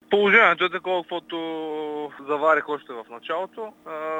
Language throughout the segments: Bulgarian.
Положението е такова, каквото заварих още в началото.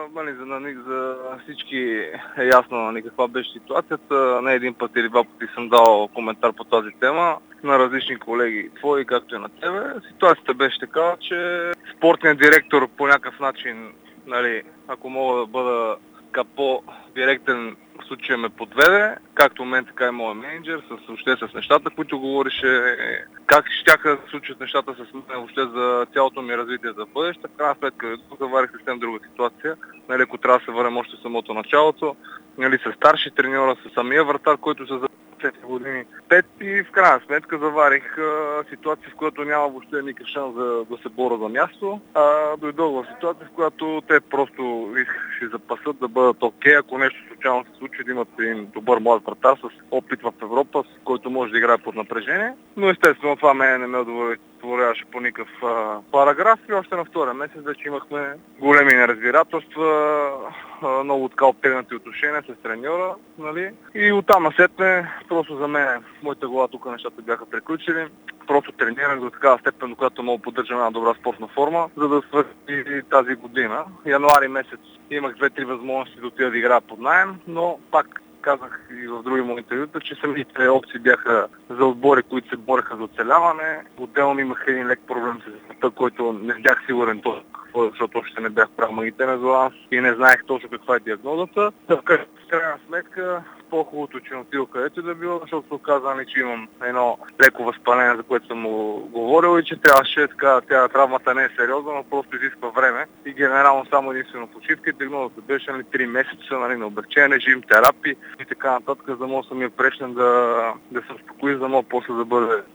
За всички е ясно каква беше ситуацията. Не един път или два пъти съм дал коментар по тази тема на различни колеги, твои, както и на тебе. Ситуацията беше такава, че спортният директор по някакъв начин, ако мога да бъда по-директен, в случая ме подведе, както мен, така и моят менеджер, въобще с нещата, които говорише, как щяха да се случат нещата с мен въобще за цялото ми развитие за бъдеще. В крайна сметка заварих съвсем друга ситуация, ако трябва да се върнем още в самото началото, с старши треньора, с самия вратар, който се за 5 години 5 и в крайна сметка заварих ситуация, в която няма въобще никакъв шанс да се боря за място. Дойдох в ситуация, в която те просто искаха да запасат, да бъдат окей, ако нещо случайно се случи, да имат един добър млад вратар с опит в Европа, с който може да играе под напрежение. Но естествено това не ме удовлетворяваше по никакъв параграф и още на втория месец вече имахме големи неразбирателства, много така обтегнати отношения с треньора, И оттам насетне, просто за мен, в моята глава тук нещата бяха приключили. Просто тренирах до такава степен, до която мога да поддържам една добра спортна форма, за да свърши тази година. Януари месец имах 2-3 възможности да отида да играя под наем, но пак казах и в други мои интервюта, че самите опции бяха за отбори, които се бореха за оцеляване. Отделно имах един лек проблем с децата, който не бях сигурен точно какво, защото още не бях правил магнитен резонанс и не знаех точно каква е диагнозата. В крайна сметка, по-хубавото, че не отидох където да било, защото се оказа, че имам едно леко възпаление, за което съм му говорил и че трябваше травмата не е сериозна, но просто изисква време и генерално само единствено почивка. Диагнозата беше 3 месеца на облекчен режим, терапии и така нататък, за да мога самия прешен да се успокои, за да мога после да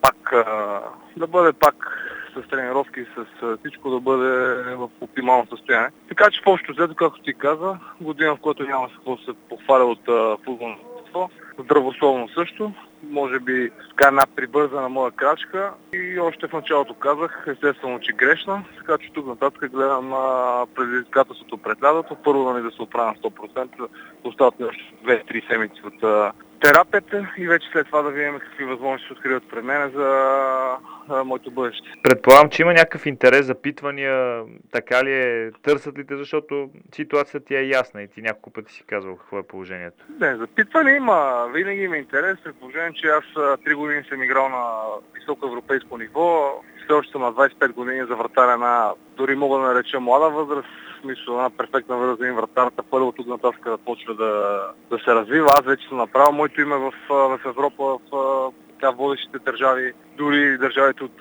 бъде пак с тренировки, с всичко да бъде в оптимално състояние. Така че в общото взето, както ти каза, година, в която няма какво се похваля от футболното, здравословно също. Може би една прибързана моя крачка и още в началото казах, естествено, че грешна, така че тук нататък гледам предизвикателството пред лятото. Първо да се оправя на 100%, остават ми още 2-3 седмици от терапията и вече след това да видим какви възможности се откриват пред мен за моето бъдеще. Предполагам, че има някакъв интерес, запитвания, така ли е, търсят ли те, защото ситуацията ти е ясна и ти няколко пъти си казвал какво е положението. Не, запитване има, винаги има интерес, при положение, че аз 3 години съм играл на високо европейско ниво, все още съм на 25 години за вратаря дори мога да нареча млада възраст, в смисъл една перфектна възраст за един вратар, първо тук нататък да почва да се развива. Аз вече съм направил моето име в Европа, в водещите държави, дори държавите от,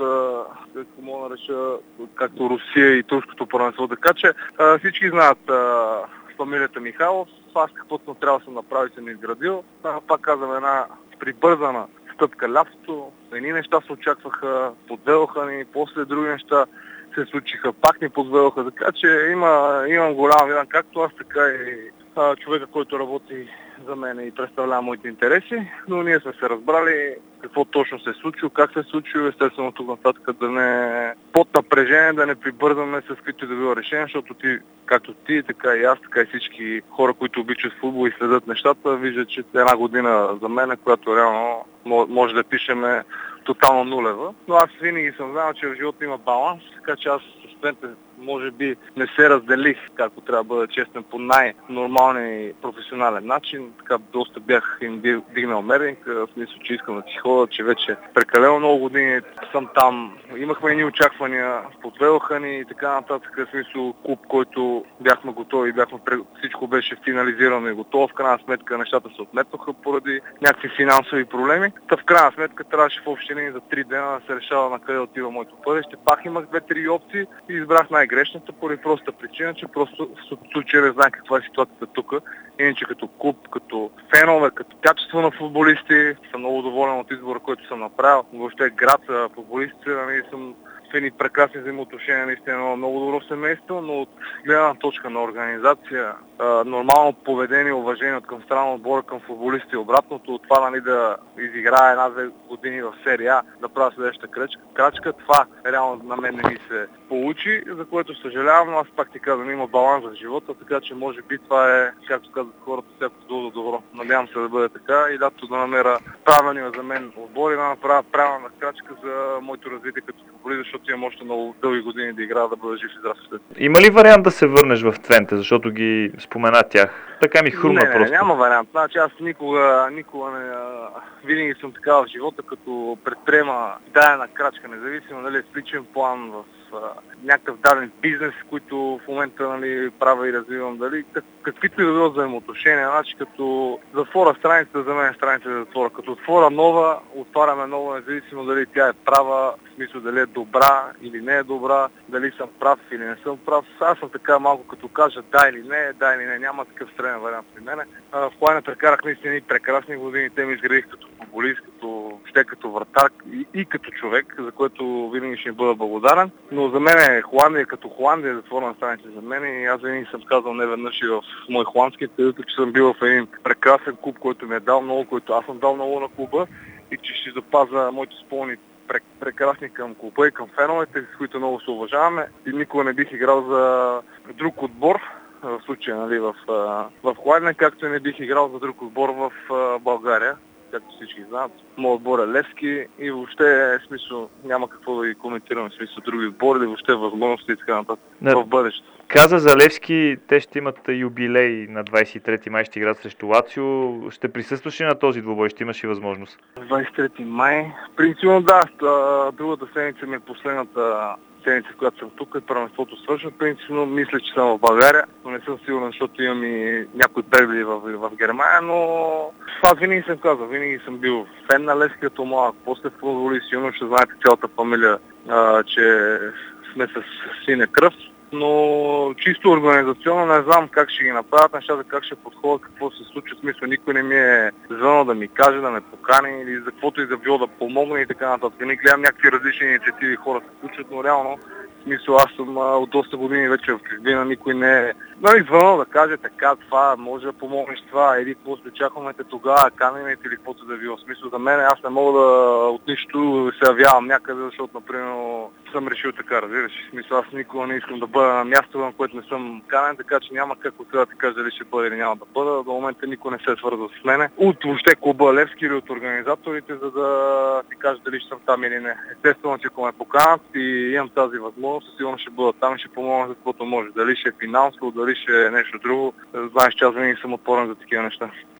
мога да нареча, както Русия и турското първенство. Така че всички знаят фамилията Михайлов. Аз каквото трябва да съм направил и съм изградил. Пак казвам, една прибързана стъпка лятото. Едни неща се очакваха, подвелоха ни, после други неща се случиха, пак ни подвелоха. Така че имам голям вина, както аз, така и човека, който работи за мен и представлява моите интереси, но ние сме се разбрали какво точно се е случило, как се е случило, естествено тук нататък да не под напрежение, да не прибързваме с каквито да било решение, защото както ти, така и аз, така и всички хора, които обичат футбол и следят нещата, виждат, че една година за мен, която реално може да пишеме тотално нулева. Но аз винаги съм знал, че в живота има баланс, така че аз с студентите може би не се разделих, както трябва да бъда честен, по най-нормалния и професионален начин. Така доста бях им дигнал мерник, в смисъл, че искам да си ходя, че вече прекалено много години съм там. Имахме едни очаквания, подвелоха ни и така нататък, в смисъл клуб, който бяхме готови, всичко беше финализирано и готово. В крайна сметка нещата се отметнаха поради някакви финансови проблеми. В крайна сметка трябваше в общини за 3 дена да се решава на къде отива моето бъдеще. Пак имах 2-3 опции и избрах най-грешната поради проста причина, че просто в случая не знае каква е ситуацията тук. Иначе като клуб, като фенове, като качество на футболисти, съм много доволен от избора, който съм направил. Въобще град, футболистите, съм в едни прекрасни взаимоотношения, наистина много добро семейство, но от гледна точка на организация, нормално поведение, уважение от към страна отбора към футболисти, обратното от това да изиграе една-две години в серия А, да правя следващата крачка, това реално на мен не ми се получи, за което съжалявам, но аз пак ти казвам, има баланс в живота, така че може би това е, както казват хората, всяко зло добро. Надявам се да бъде така и да намеря правилния за мен отбор и да направя правилна крачка за моето развитие като футболист, защото защото имам още много дълги години да играя, да бъда жив и здрав след. Има ли вариант да се върнеш в Твенте, защото ги спомена тях? Така ми хрумна Не, просто. няма вариант. Значи аз никога не... Винаги съм така в живота, като предприема дадена крачка, независимо дали е в личен план, в някакъв даден бизнес, който в момента, нали, правя и развивам, дали каквито и да било взаимоотношения, значи като затворя страницата, за мен страница е затвора. Като отворя нова, отваряме нова, независимо дали тя е права, в смисъл дали е добра или не е добра, дали съм прав или не съм прав. Аз съм така малко като кажа да или не, няма такъв странен вариант при мене. В Хладина прекарах наистина и прекрасни години, те ми изградих като футболист, като вратар и като човек, за което винаги ще ми бъда благодарен. Но за мен Холандия като Холандия е затворена страница за мен и аз винаги съм казал не веднъж и в мой холандски, тъй като че съм бил в един прекрасен клуб, който ми е дал много, който аз съм дал много на клуба и че ще запазя моите спомени прекрасни към клуба и към феновете, с които много се уважаваме и никога не бих играл за друг отбор, в случая, нали, в Хладина, както и не бих играл за друг отбор в България. Както всички знаят, моят отбор е Левски и въобще смисъл няма какво да ги коментирам, в смисъл други отбори или въобще възможности и така нататък в бъдеще. Каза за Левски, те ще имат юбилей на 23 май, ще играят срещу Лацио. Ще присъстваш ли на този двубой? Ще имаш и възможност? 23 май? Принципно да. Другата седмица ми е последната седмица, в която съм тук и първенството свършва. Принципно мисля, че съм в България, но не съм сигурен, защото имам и някои прегледи в Германия, но аз винаги съм казал, винаги съм бил фен на Левски като малък, после футболист, сигурно ще знаете цялата фамилия, че сме с синя кръв. Но чисто организационно не знам как ще ги направят нещата, как ще подходят, какво се случва. В смисъл, никой не ми е звънал да ми каже, да ме покани или за каквото и да било да помогне и така нататък. Не гледам някакви различни инициативи, хора се случват, но реално в смисъл аз съм от доста години вече в чужбина, никой не е звънал да каже така, това може да помогнеш това, или какво се очакваме тогава, канените или каквото да било. В смисъл за мен аз не мога да от нищо се явявам някъде, защото, например, съм решил така, разбираш. В смисъл аз никога не искам да бъда на място, на което не съм канен, така че няма как от да ти кажа дали ще бъда или няма да бъда. До момента никой не се е свързал с мене. От въобще клуба Левски или от организаторите, за да ти кажа дали ще съм там или не. Естествено, че ако ме поканат и имам тази възможност, сигурно ще бъда там и ще помогна за каквото може. Дали ще е финансово, дали ще е нещо друго. Знаеш, че аз винаги съм отворен за такива неща.